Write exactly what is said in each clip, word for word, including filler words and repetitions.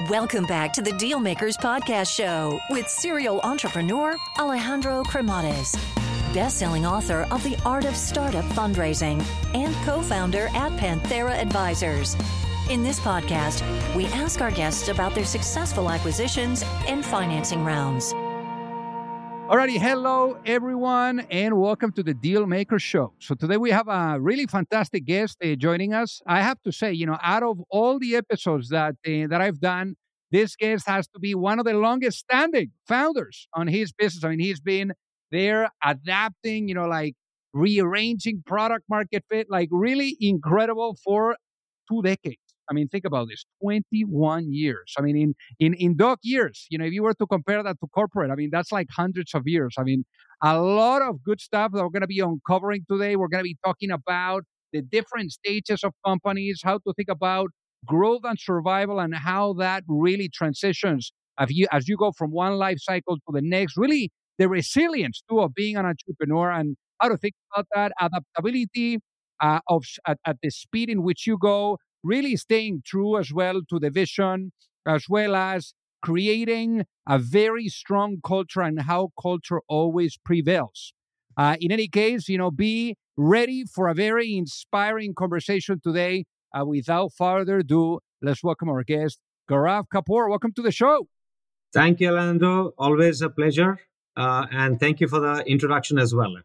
Welcome back to the Dealmakers Podcast Show with serial entrepreneur Alejandro Cremades, best-selling author of The Art of Startup Fundraising and co-founder at Panthera Advisors. In this podcast, we ask our guests about their successful acquisitions and financing rounds. Alrighty, hello everyone, and welcome to the Dealmaker Show. So today we have a really fantastic guest uh, joining us. I have to say, you know, out of all the episodes that uh, that I've done, this guest has to be one of the longest standing founders on his business. I mean, he's been there adapting, you know, like rearranging product market fit, like really incredible for two decades. I mean, think about this, twenty-one years. I mean, in, in, in dog years, you know, if you were to compare that to corporate, I mean, that's like hundreds of years. I mean, a lot of good stuff that we're going to be uncovering today. We're going to be talking about the different stages of companies, how to think about growth and survival, and how that really transitions as you, as you go from one life cycle to the next, really the resilience too of being an entrepreneur and how to think about that, adaptability uh, of at, at the speed in which you go, really staying true as well to the vision, as well as creating a very strong culture and how culture always prevails. Uh, in any case, you know, be ready for a very inspiring conversation today. Uh, without further ado, let's welcome our guest, Gaurav Kapoor. Welcome to the show. Thank you, Alejandro. Always a pleasure. Uh, and thank you for the introduction as well.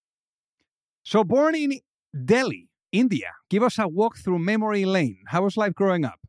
So born in Delhi, India, give us a walk through memory lane. How was life growing up?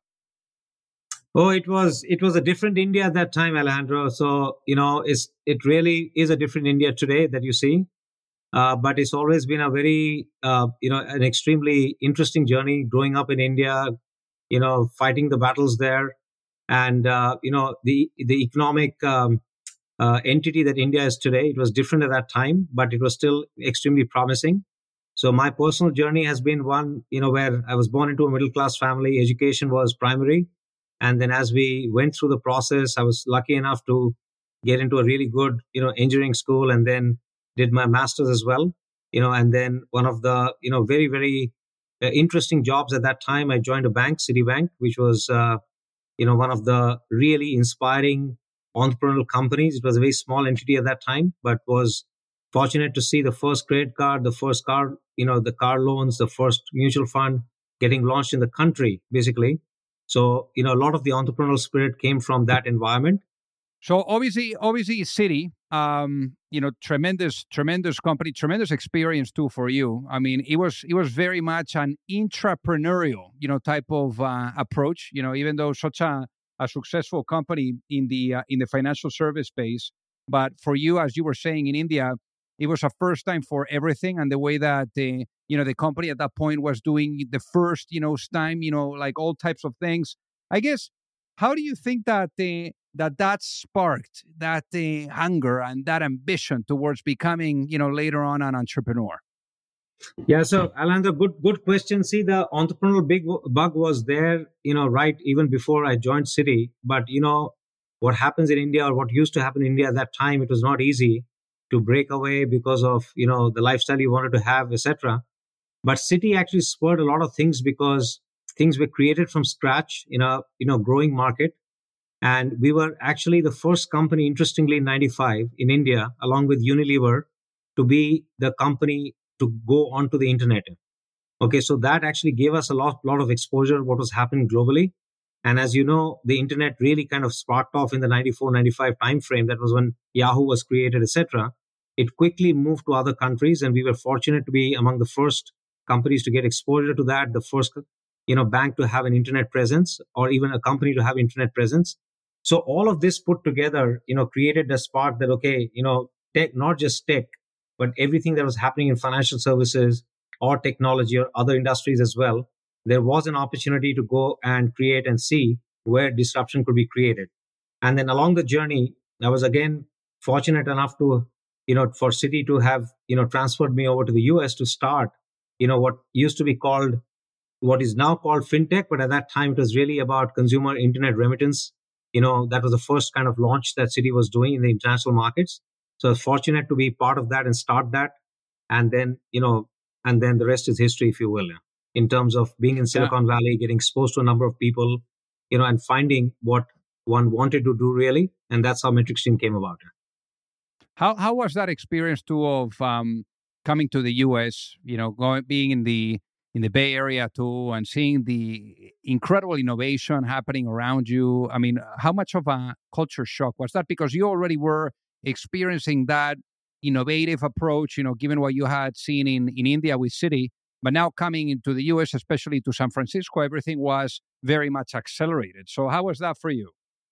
Oh, it was it was a different India at that time, Alejandro. So, you know, it's it really is a different India today that you see. Uh, but it's always been a very, uh, you know, an extremely interesting journey growing up in India, you know, fighting the battles there. And, uh, you know, the, the economic um, uh, entity that India is today, it was different at that time, but it was still extremely promising. So my personal journey has been one, you know, where I was born into a middle-class family. Education was primary. And then as we went through the process, I was lucky enough to get into a really good, you know, engineering school, and then did my master's as well, you know, and then one of the, you know, very, very uh, interesting jobs at that time, I joined a bank, Citibank, which was, uh, you know, one of the really inspiring entrepreneurial companies. It was a very small entity at that time, but was fortunate to see the first credit card, the first car, you know, the car loans, the first mutual fund getting launched in the country, basically. So, you know, a lot of the entrepreneurial spirit came from that environment. So obviously, obviously, Citi, um, you know, tremendous, tremendous company, tremendous experience too for you. I mean, it was it was very much an intrapreneurial, you know, type of uh, approach. You know, even though such a, a successful company in the uh, in the financial service space, but for you, as you were saying in India, it was a first time for everything, and the way that the you know the company at that point was doing the first, you know, time, you know, like all types of things. I guess, how do you think that the that that sparked that uh, hunger and that ambition towards becoming, you know, later on an entrepreneur? Yeah, so Alejandro, good good question. See, the entrepreneurial big bug was there, you know, right even before I joined Citi. But you know, what happens in India, or what used to happen in India at that time, it was not easy to break away because of, you know, the lifestyle you wanted to have, et cetera. But Citi actually spurred a lot of things because things were created from scratch in a, you know, growing market. And we were actually the first company, interestingly, in ninety-five in India, along with Unilever, to be the company to go onto the internet. Okay, so that actually gave us a lot, lot of exposure, what was happening globally. And as you know, the internet really kind of sparked off in the ninety-four, ninety-five timeframe. That was when Yahoo was created, et cetera. It quickly moved to other countries, and we were fortunate to be among the first companies to get exposure to that, the first, you know, bank to have an internet presence, or even a company to have internet presence. So all of this put together, you know, created a spark that, okay, you know, tech, not just tech, but everything that was happening in financial services or technology or other industries as well, there was an opportunity to go and create and see where disruption could be created. And then along the journey, I was again fortunate enough to, you know, for Citi to have, you know, transferred me over to the U S to start, you know, what used to be called, what is now called fintech, but at that time it was really about consumer internet remittance. You know, that was the first kind of launch that Citi was doing in the international markets. So I was fortunate to be part of that and start that. And then, you know, and then the rest is history, if you will, in terms of being in Silicon yeah. Valley, getting exposed to a number of people, you know, and finding what one wanted to do really. And that's how MetricStream came about. How how was that experience too of um, coming to the U S? You know, going being in the in the Bay Area too, and seeing the incredible innovation happening around you. I mean, how much of a culture shock was that? Because you already were experiencing that innovative approach, you know, given what you had seen in in India with Citi, but now coming into the U S, especially to San Francisco, everything was very much accelerated. So how was that for you?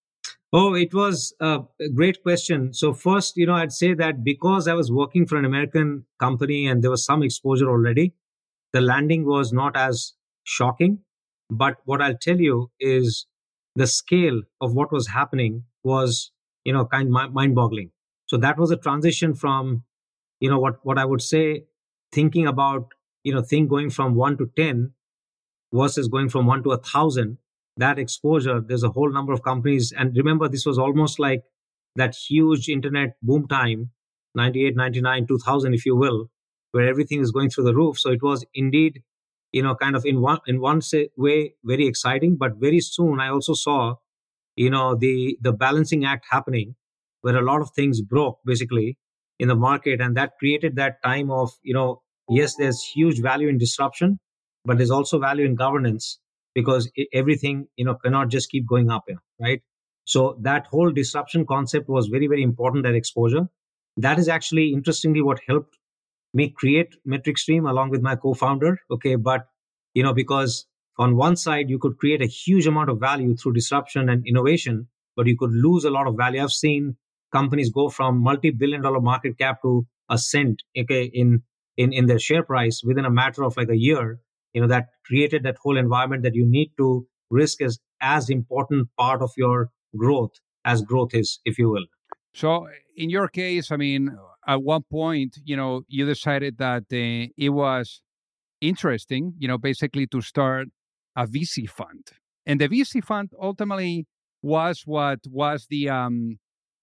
Oh, it was a great question. So first, you know, I'd say that because I was working for an American company and there was some exposure already, the landing was not as shocking. But what I'll tell you is the scale of what was happening was, you know, kind of mind boggling. So that was a transition from, you know, what, what I would say, thinking about, you know, thing going from one to ten versus going from one to a thousand. That exposure, there's a whole number of companies. And remember, this was almost like that huge internet boom time, ninety-eight, ninety-nine, two thousand, if you will, where everything is going through the roof. So it was indeed, you know, kind of in one, in one say, way, very exciting. But very soon I also saw, you know, the, the balancing act happening where a lot of things broke basically in the market. And that created that time of, you know, yes, there's huge value in disruption, but there's also value in governance, because everything, you know, cannot just keep going up, right? So that whole disruption concept was very, very important, that exposure. That is actually, interestingly, what helped me create MetricStream along with my co-founder, okay? But, you know, because on one side, you could create a huge amount of value through disruption and innovation, but you could lose a lot of value. I've seen companies go from multi-billion dollar market cap to a cent, okay, in, in, in their share price within a matter of like a year. You know, that created that whole environment that you need to risk as as important part of your growth as growth is, if you will. So in your case, I mean, at one point, you know, you decided that uh, it was interesting, you know, basically to start a V C fund. And the V C fund ultimately was what was the um,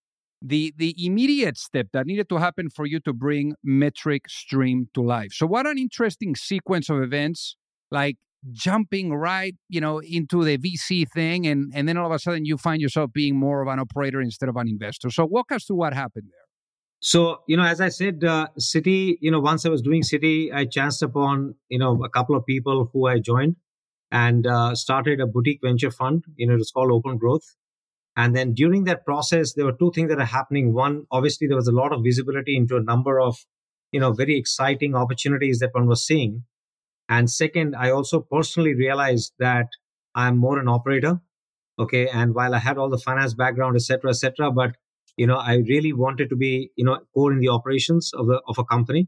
the the immediate step that needed to happen for you to bring MetricStream to life. So what an interesting sequence of events, like jumping right, you know, into the V C thing, and, and then all of a sudden you find yourself being more of an operator instead of an investor. So walk us through what happened there. So, you know, as I said, uh, Citi, you know, once I was doing Citi, I chanced upon, you know, a couple of people who I joined and uh, started a boutique venture fund. You know, it's called Open Growth. And then during that process, there were two things that are happening. One, obviously, there was a lot of visibility into a number of, you know, very exciting opportunities that one was seeing. And second, I also personally realized that I'm more an operator. Okay. And while I had all the finance background, et cetera, et cetera, but, you know, I really wanted to be, you know, core in the operations of the, of a company.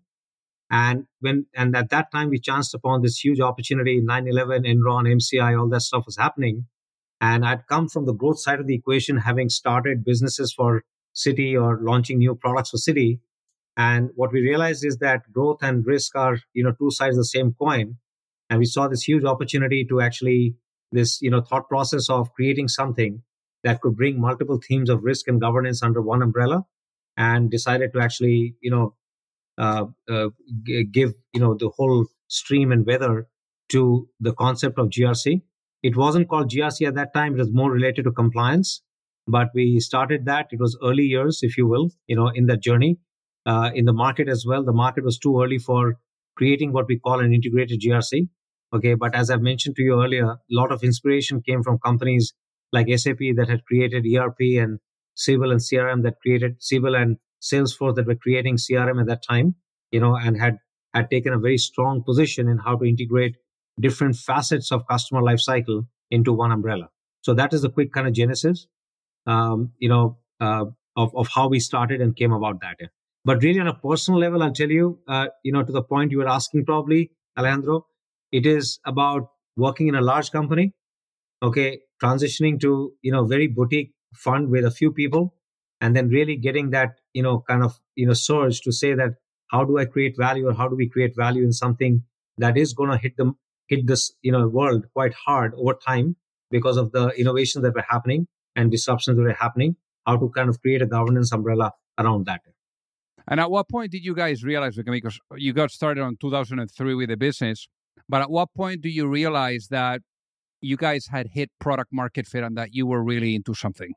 And when, and at that time, we chanced upon this huge opportunity, nine eleven, Enron, M C I, all that stuff was happening. And I'd come from the growth side of the equation, having started businesses for Citi or launching new products for Citi. And what we realized is that growth and risk are, you know, two sides of the same coin. And we saw this huge opportunity to actually, this, you know, thought process of creating something that could bring multiple themes of risk and governance under one umbrella, and decided to actually, you know, uh, uh, g- give, you know, the whole stream and weather to the concept of G R C. It wasn't called G R C at that time. It was more related to compliance, but we started that. It was early years, if you will, you know, in that journey. Uh, in the market as well, the market was too early for creating what we call an integrated G R C. Okay, but as I've mentioned to you earlier, a lot of inspiration came from companies like S A P that had created E R P, and Siebel and C R M that created Siebel, and Salesforce that were creating C R M at that time, you know, and had had taken a very strong position in how to integrate different facets of customer lifecycle into one umbrella. So that is a quick kind of genesis, um, you know, uh, of of how we started and came about that. But really, on a personal level, I'll tell you, uh, you know, to the point you were asking, probably, Alejandro, it is about working in a large company, okay, transitioning to, you know, very boutique fund with a few people, and then really getting that, you know, kind of, you know, surge to say that how do I create value, or how do we create value in something that is going to hit them, hit this, you know, world quite hard over time because of the innovations that were happening and disruptions that were happening, how to kind of create a governance umbrella around that. And at what point did you guys realize, because you got started on two thousand three with the business, but at what point do you realize that you guys had hit product market fit and that you were really into something?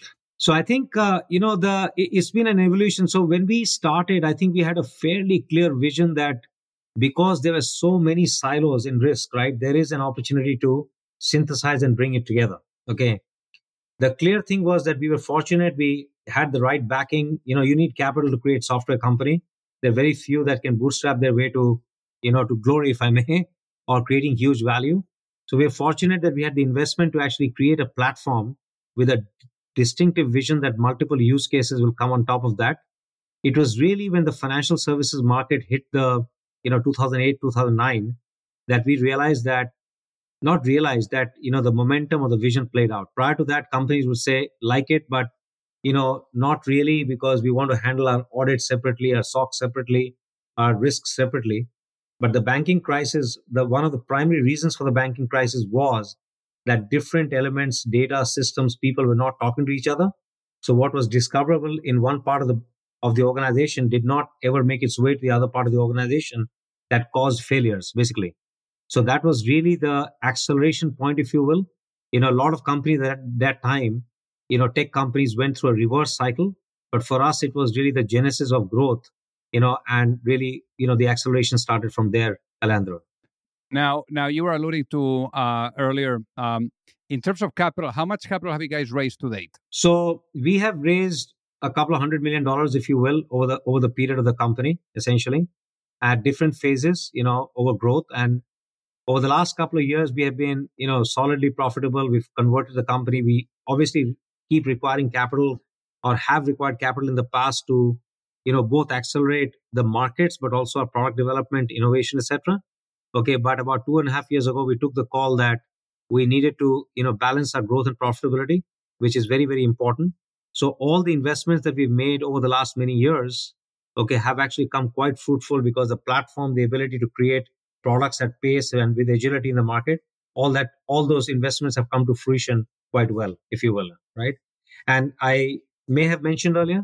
So I think uh, you know the it- it's been an evolution. So when we started, I think we had a fairly clear vision that because there were so many silos in risk, right? There is an opportunity to synthesize and bring it together. Okay. The clear thing was that we were fortunate. We had the right backing. You know, you need capital to create software company. There are very few that can bootstrap their way to, you know, to glory, if I may, or creating huge value. So we're fortunate that we had the investment to actually create a platform with a distinctive vision that multiple use cases will come on top of that. It was really when the financial services market hit the, you know, two thousand eight, two thousand nine, that we realized that not realized that you know the momentum of the vision played out. Prior to that, companies would say like it, but you know not really, because we want to handle our audit separately, our S O X separately, our risks separately. But the banking crisis, the one of the primary reasons for the banking crisis was that different elements, data, systems, people were not talking to each other. So what was discoverable in one part of the of the organization did not ever make its way to the other part of the organization, that caused failures basically. So that was really the acceleration point, if you will. You know, a lot of companies at that time, you know, tech companies went through a reverse cycle. But for us, it was really the genesis of growth, you know, and really, you know, the acceleration started from there, Alejandro. Now, now you were alluding to uh, earlier, um, in terms of capital, how much capital have you guys raised to date? So we have raised a couple of hundred million dollars, if you will, over the over the period of the company, essentially, at different phases, you know, over growth. And over the last couple of years, we have been, you know, solidly profitable. We've converted the company. We obviously keep requiring capital, or have required capital in the past to, you know, both accelerate the markets, but also our product development, innovation, et cetera. Okay, but about two and a half years ago, we took the call that we needed to, you know, balance our growth and profitability, which is very, very important. So all the investments that we've made over the last many years, okay, have actually come quite fruitful, because the platform, the ability to create products at pace and with agility in the market, all that, all those investments have come to fruition quite well, if you will, right? And I may have mentioned earlier,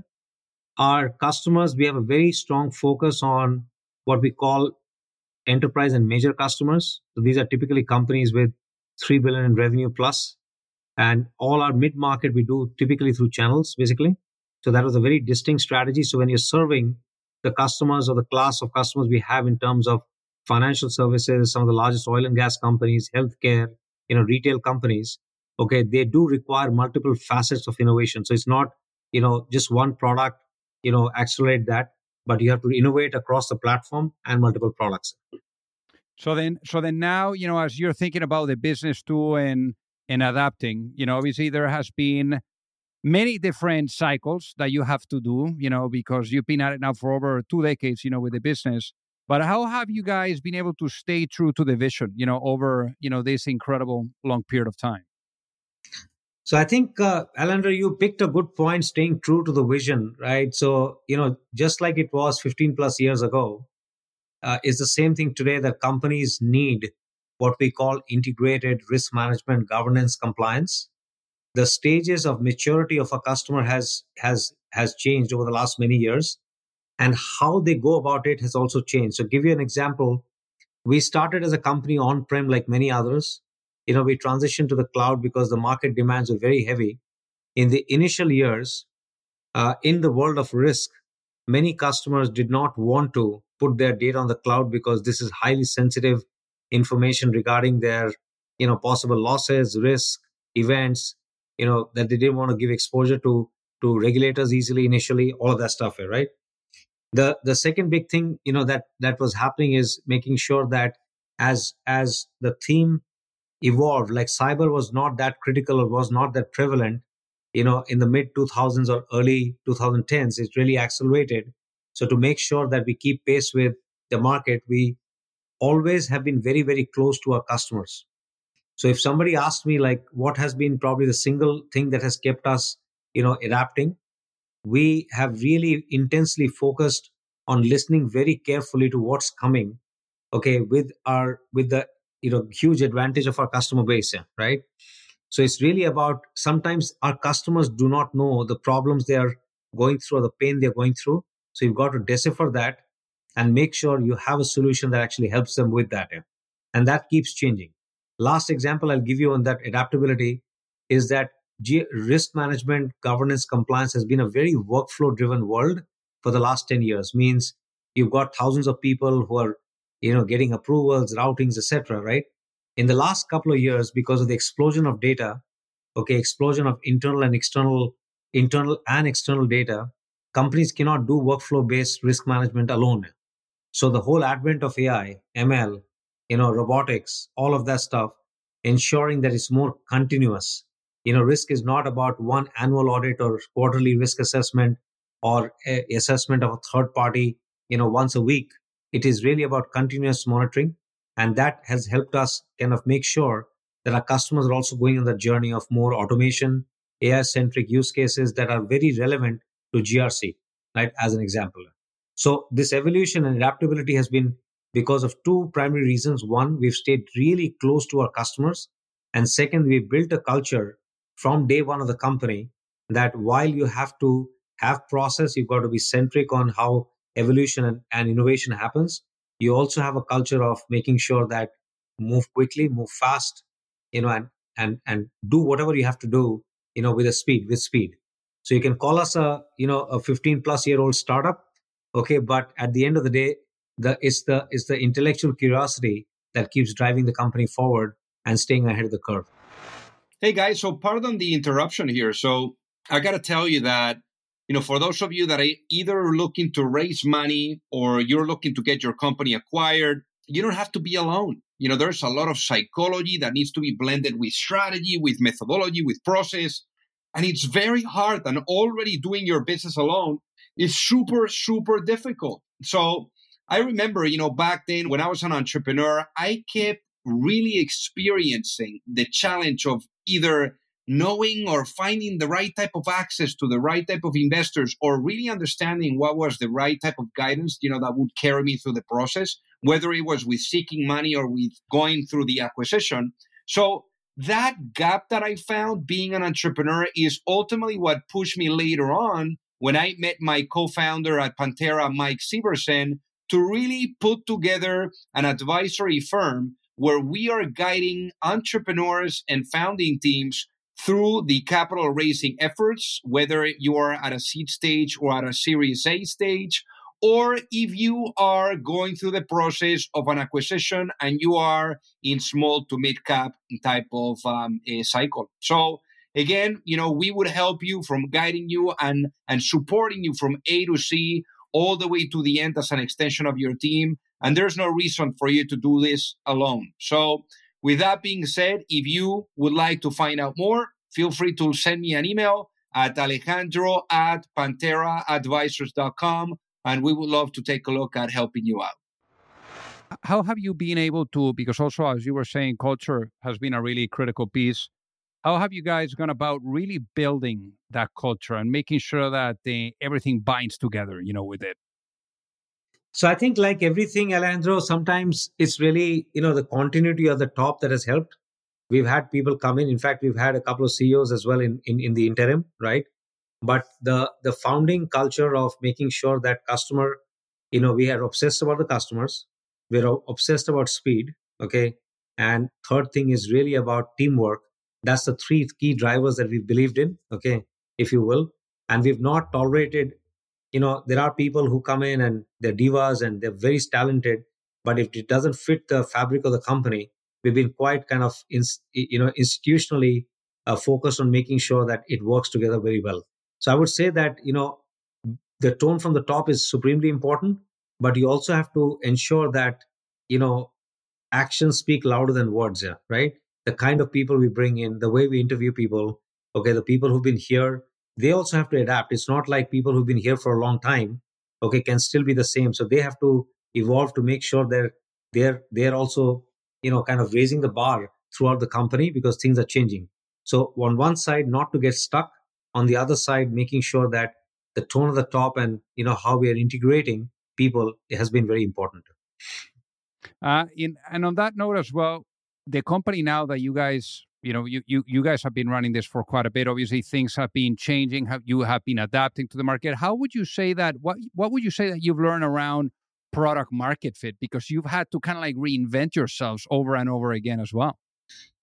our customers, we have a very strong focus on what we call enterprise and major customers. So these are typically companies with three billion in revenue plus, and all our mid market we do typically through channels, basically. So that was a very distinct strategy. So when you're serving the customers, or the class of customers we have in terms of financial services, some of the largest oil and gas companies, healthcare, you know, retail companies, okay, they do require multiple facets of innovation. So it's not, you know, just one product, you know, accelerate that, but you have to innovate across the platform and multiple products. So then, so then now, you know, as you're thinking about the business too, and and adapting, you know, obviously there has been many different cycles that you have to do, you know, because you've been at it now for over two decades, you know, with the business. But how have you guys been able to stay true to the vision, you know, over, you know, this incredible long period of time? So I think, uh, Alejandro, you picked a good point, staying true to the vision, right? So, you know, just like it was fifteen plus years ago, uh, is the same thing today, that companies need what we call integrated risk management, governance, compliance. The stages of maturity of a customer has has has changed over the last many years, and how they go about it has also changed. So give you an example, we started as a company on-prem like many others. You know, we transitioned to the cloud because the market demands were very heavy. In the initial years, uh, in the world of risk, many customers did not want to put their data on the cloud, because this is highly sensitive information regarding their, you know, possible losses, risk, events, you know, that they didn't want to give exposure to to regulators easily initially, all of that stuff, right? The the second big thing, you know, that that was happening is making sure that as as the theme evolved, like cyber was not that critical or was not that prevalent, you know, in the mid two thousands or early twenty tens, it really accelerated. So to make sure that we keep pace with the market, we always have been very, very close to our customers. So if somebody asks me, like, what has been probably the single thing that has kept us, you know, adapting, we have really intensely focused on listening very carefully to what's coming, okay, with our with the, you know, huge advantage of our customer base, right? So it's really about, sometimes our customers do not know the problems they are going through, or the pain they're going through. So you've got to decipher that and make sure you have a solution that actually helps them with that, yeah? And that keeps changing. Last example I'll give you on that adaptability is that G- risk management, governance, compliance has been a very workflow driven world for the last ten years. Means you've got thousands of people who are, you know, getting approvals, routings, et cetera. Right? In the last couple of years, because of the explosion of data, okay, explosion of internal and external, internal and external data, companies cannot do workflow based risk management alone. So the whole advent of A I, M L, you know, robotics, all of that stuff, ensuring that it's more continuous. You know, risk is not about one annual audit or quarterly risk assessment or a assessment of a third party, you know, once a week. It is really about continuous monitoring. And that has helped us kind of make sure that our customers are also going on the journey of more automation, A I centric use cases that are very relevant to G R C, right? As an example. So this evolution and adaptability has been because of two primary reasons. One, we've stayed really close to our customers. And second, we built a culture from day one of the company that while you have to have process, you've got to be centric on how evolution and, and innovation happens. You also have a culture of making sure that move quickly, move fast, you know, and and and do whatever you have to do, you know, with a speed, with speed. So you can call us a, you know, a fifteen plus year old startup. Okay, but at the end of the day, the it's the it's the intellectual curiosity that keeps driving the company forward and staying ahead of the curve. Hey guys, so pardon the interruption here. So I got to tell you that, you know, for those of you that are either looking to raise money or you're looking to get your company acquired, you don't have to be alone. You know, there's a lot of psychology that needs to be blended with strategy, with methodology, with process. And it's very hard. And already doing your business alone is super, super difficult. So I remember, you know, back then when I was an entrepreneur, I kept really experiencing the challenge of either knowing or finding the right type of access to the right type of investors or really understanding what was the right type of guidance, you know, that would carry me through the process, whether it was with seeking money or with going through the acquisition. So that gap that I found being an entrepreneur is ultimately what pushed me later on when I met my co-founder at Pantera, Mike Severson, to really put together an advisory firm where we are guiding entrepreneurs and founding teams through the capital raising efforts, whether you are at a seed stage or at a Series A stage, or if you are going through the process of an acquisition and you are in small to mid cap type of um, a cycle. So again, you know, we would help you from guiding you and, and supporting you from A to C all the way to the end as an extension of your team. And there's no reason for you to do this alone. So with that being said, if you would like to find out more, feel free to send me an email at Alejandro at Pantera Advisors dot com, and we would love to take a look at helping you out. How have you been able to, because also, as you were saying, culture has been a really critical piece. How have you guys gone about really building that culture and making sure that the, everything binds together, you know, with it? So I think like everything, Alejandro, sometimes it's really, you know, the continuity at the top that has helped. We've had people come in. In fact, we've had a couple of C E Os as well in, in, in the interim, right? But the the founding culture of making sure that customer, you know, we are obsessed about the customers. We're obsessed about speed, okay? And third thing is really about teamwork. That's the three key drivers that we've believed in, okay, if you will. And we've not tolerated, you know, there are people who come in and they're divas and they're very talented, but if it doesn't fit the fabric of the company, we've been quite kind of, you know, institutionally uh, focused on making sure that it works together very well. So I would say that, you know, the tone from the top is supremely important, but you also have to ensure that, you know, actions speak louder than words, yeah, right? The kind of people we bring in, the way we interview people, okay, the people who've been here, they also have to adapt. It's not like people who've been here for a long time, okay, can still be the same. So they have to evolve to make sure they're they're they're also, you know, kind of raising the bar throughout the company because things are changing. So on one side, not to get stuck. On the other side, making sure that the tone of the top and, you know, how we are integrating people, it has been very important. Uh, in, and on that note as well, the company now that you guys, you know, you, you, you guys have been running this for quite a bit. Obviously, things have been changing. Have you have been adapting to the market? How would you say that? What What would you say that you've learned around product market fit? Because you've had to kind of like reinvent yourselves over and over again as well.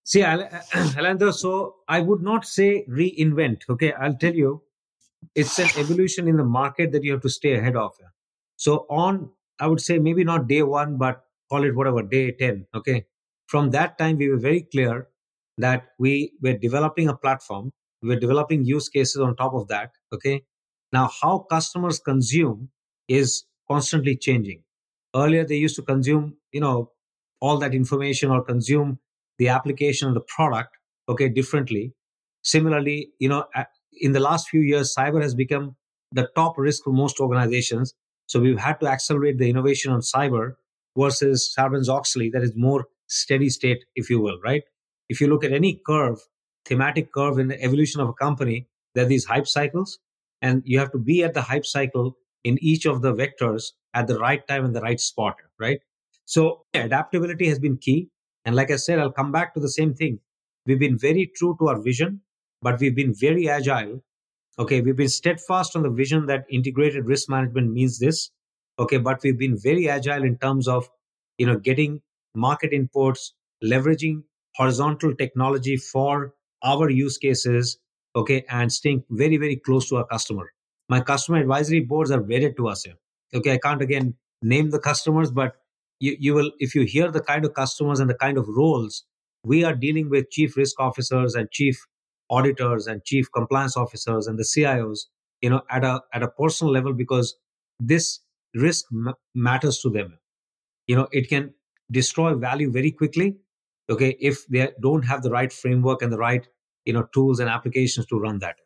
See, Alejandro, so I would not say reinvent. Okay, I'll tell you, it's an evolution in the market that you have to stay ahead of. So on, I would say maybe not day one, but call it whatever, day ten. Okay. From that time, we were very clear that we were developing a platform. We were developing use cases on top of that. Okay. Now, how customers consume is constantly changing. Earlier, they used to consume, you know, all that information or consume the application of the product, okay, differently. Similarly, you know, in the last few years, cyber has become the top risk for most organizations. So we've had to accelerate the innovation on cyber versus Sarbanes-Oxley, that is more steady state, if you will, right? If you look at any curve, thematic curve in the evolution of a company, there are these hype cycles, and you have to be at the hype cycle in each of the vectors at the right time and the right spot, right? So adaptability has been key. And like I said, I'll come back to the same thing. We've been very true to our vision, but we've been very agile. Okay, we've been steadfast on the vision that integrated risk management means this. Okay, but we've been very agile in terms of, you know, getting market inputs, leveraging horizontal technology for our use cases. Okay, and staying very, very close to our customer. My customer advisory boards are wedded to us here. Okay, I can't again name the customers, but you, you will, if you hear the kind of customers and the kind of roles, we are dealing with chief risk officers and chief auditors and chief compliance officers and the C I Os, you know, at a at a personal level, because this risk m- matters to them. You know, it can destroy value very quickly. Okay, if they don't have the right framework and the right, you know, tools and applications to run that.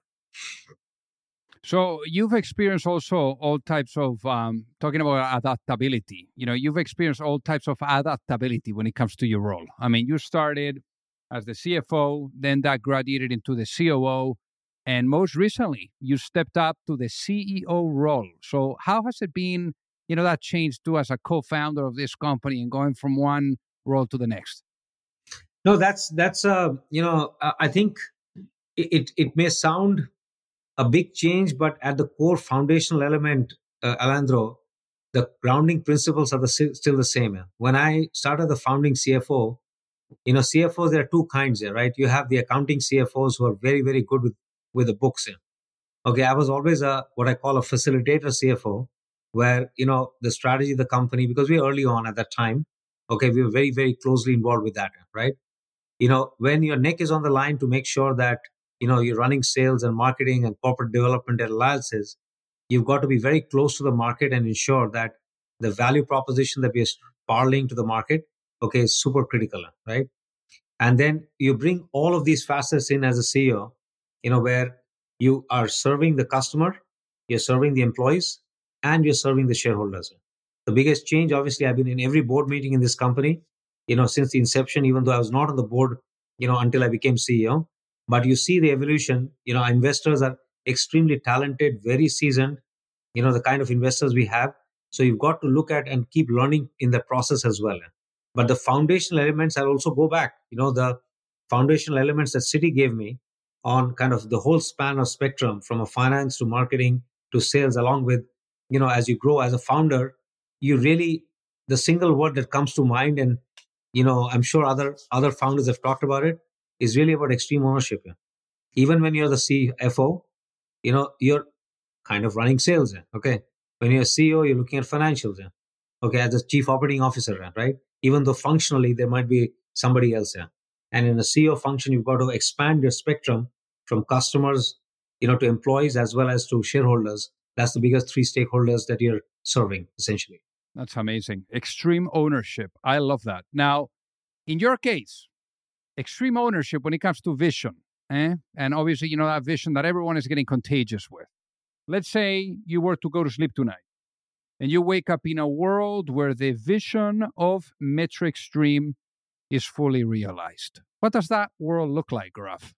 So you've experienced also all types of um, talking about adaptability. You know, you've experienced all types of adaptability when it comes to your role. I mean, you started as the C F O, then that graduated into the C O O, and most recently you stepped up to the C E O role. So how has it been, you know, that changed too as a co-founder of this company and going from one role to the next? No, that's that's uh, you know, I think it it may sound a big change, but at the core foundational element, uh, Alejandro, the grounding principles are the, still the same. When I started the founding C F O, you know, C F Os, there are two kinds here, right? You have the accounting C F Os who are very, very good with, with the books here. Okay, I was always a what I call a facilitator C F O, where, you know, the strategy of the company, because we were early on at that time, okay, we were very, very closely involved with that, right? You know, when your neck is on the line to make sure that, you know, you're running sales and marketing and corporate development and alliances, you've got to be very close to the market and ensure that the value proposition that we are parlaying to the market, okay, is super critical, right? And then you bring all of these facets in as a C E O, you know, where you are serving the customer, you're serving the employees, and you're serving the shareholders. The biggest change, obviously, I've been in every board meeting in this company, you know, since the inception, even though I was not on the board, you know, until I became C E O. But you see the evolution. You know, investors are extremely talented, very seasoned, you know, the kind of investors we have. So you've got to look at and keep learning in the process as well. But the foundational elements, I'll also go back, you know, the foundational elements that Citi gave me on kind of the whole span of spectrum, from a finance to marketing to sales, along with, you know, as you grow as a founder, you really, the single word that comes to mind, and, you know, I'm sure other other founders have talked about it, is really about extreme ownership. Even when you're the C F O, you know, you're kind of running sales. Okay. When you're a C E O, you're looking at financials. Okay. As a chief operating officer, right? Even though functionally there might be somebody else. And in a C E O function, you've got to expand your spectrum from customers, you know, to employees as well as to shareholders. That's the biggest three stakeholders that you're serving, essentially. That's amazing. Extreme ownership. I love that. Now, in your case, extreme ownership when it comes to vision, eh? And obviously, you know, that vision that everyone is getting contagious with. Let's say you were to go to sleep tonight and you wake up in a world where the vision of MetricStream is fully realized. What does that world look like, Gaurav?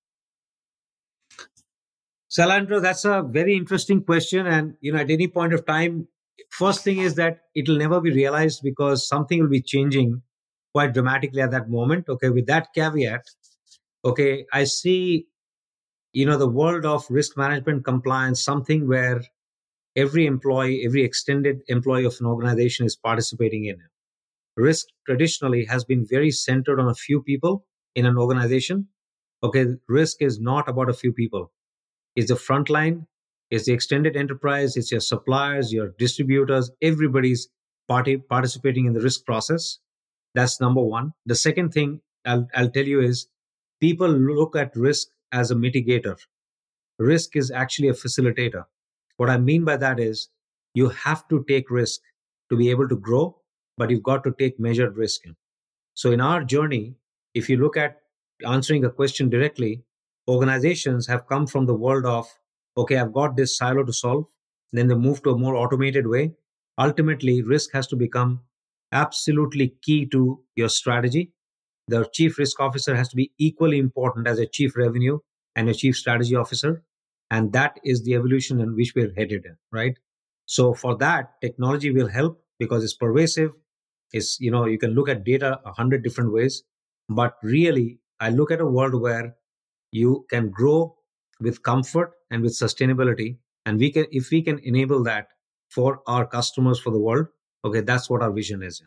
Salandra, that's a very interesting question. And, you know, at any point of time, first thing is that it'll never be realized because something will be changing quite dramatically at that moment. Okay, with that caveat, okay, I see, you know, the world of risk management compliance, something where every employee, every extended employee of an organization is participating in it. Risk traditionally has been very centered on a few people, in an organization, okay, risk is not about a few people. It's the front line, it's the extended enterprise, it's your suppliers, your distributors, everybody's party participating in the risk process. That's number one. The second thing I'll, I'll tell you is people look at risk as a mitigator. Risk is actually a facilitator. What I mean by that is you have to take risk to be able to grow, but you've got to take measured risk. So in our journey, if you look at answering a question directly, organizations have come from the world of, okay, I've got this silo to solve. Then they move to a more automated way. Ultimately, risk has to become absolutely key to your strategy. The chief risk officer has to be equally important as a chief revenue and a chief strategy officer. And that is the evolution in which we're headed in, right? So for that, technology will help because it's pervasive. It's, you know, you can look at data a hundred different ways. But really, I look at a world where you can grow with comfort and with sustainability. And we can, if we can enable that for our customers, for the world, okay, that's what our vision is.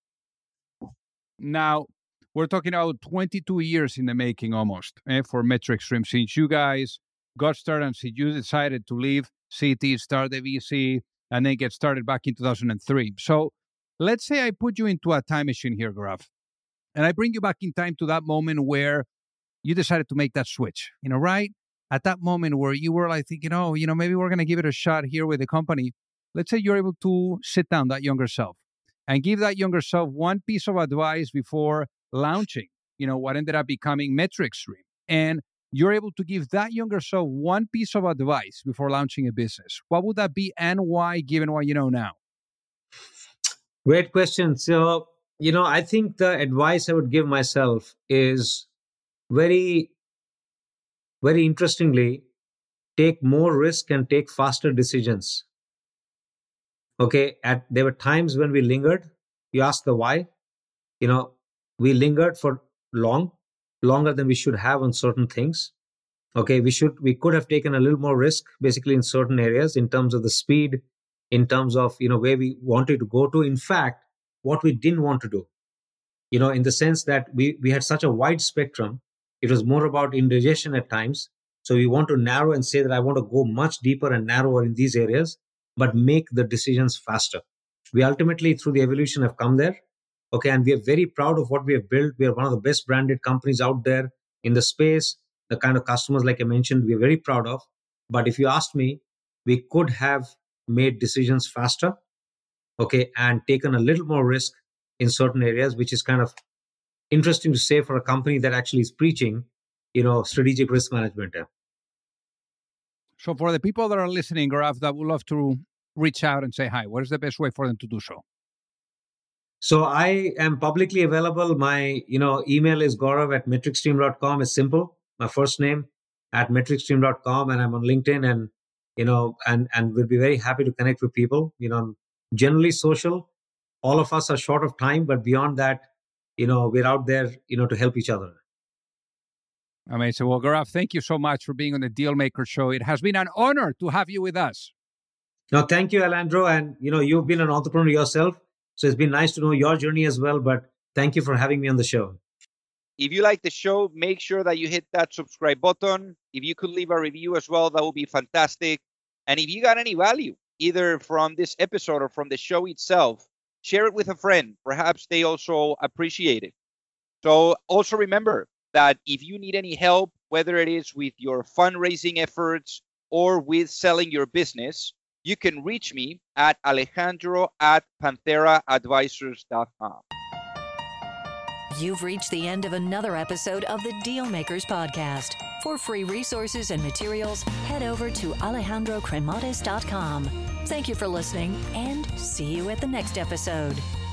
Now, we're talking about twenty-two years in the making almost eh, for MetricStream. Since you guys got started and since you decided to leave C T, start the V C, and then get started back in two thousand three. So let's say I put you into a time machine here, Gaurav, and I bring you back in time to that moment where you decided to make that switch, you know, right? At that moment where you were like thinking, oh, you know, maybe we're going to give it a shot here with the company. Let's say you're able to sit down that younger self and give that younger self one piece of advice before launching, you know, what ended up becoming MetricStream. And you're able to give that younger self one piece of advice before launching a business. What would that be and why, given what you know now? Great question. So, you know, I think the advice I would give myself is very, very interestingly, take more risk and take faster decisions. Okay. At, there were times when we lingered. You ask the why. You know, we lingered for long, longer than we should have on certain things. Okay. We should, we could have taken a little more risk, basically in certain areas in terms of the speed, in terms of, you know, where we wanted to go to. In fact, what we didn't want to do, you know, in the sense that we, we had such a wide spectrum, it was more about indigestion at times. So we want to narrow and say that I want to go much deeper and narrower in these areas, but make the decisions faster. We ultimately, through the evolution, have come there. Okay. And we are very proud of what we have built. We are one of the best branded companies out there in the space. The kind of customers, like I mentioned, we are very proud of. But if you asked me, we could have made decisions faster, okay, and taken a little more risk in certain areas, which is kind of interesting to say for a company that actually is preaching, you know, strategic risk management. Yeah. So for the people that are listening, Gaurav, that would love to reach out and say hi, what is the best way for them to do so? So I am publicly available. My, you know, email is gaurav at metricstream dot com. It's simple. My first name at metricstream dot com, and I'm on LinkedIn, and you know, and and we'll be very happy to connect with people. You know, I'm generally social. All of us are short of time, but beyond that, you know, we're out there, you know, to help each other. Amazing. Well, Gaurav, thank you so much for being on the Dealmaker Show. It has been an honor to have you with us. No, thank you, Alejandro. And, you know, you've been an entrepreneur yourself, so it's been nice to know your journey as well. But thank you for having me on the show. If you like the show, make sure that you hit that subscribe button. If you could leave a review as well, that would be fantastic. And if you got any value, either from this episode or from the show itself, share it with a friend. Perhaps they also appreciate it. So also remember that if you need any help, whether it is with your fundraising efforts or with selling your business, you can reach me at Alejandro at panthera advisors dot com. You've reached the end of another episode of the Dealmakers Podcast. For free resources and materials, head over to alejandro cremades dot com. Thank you for listening, and see you at the next episode.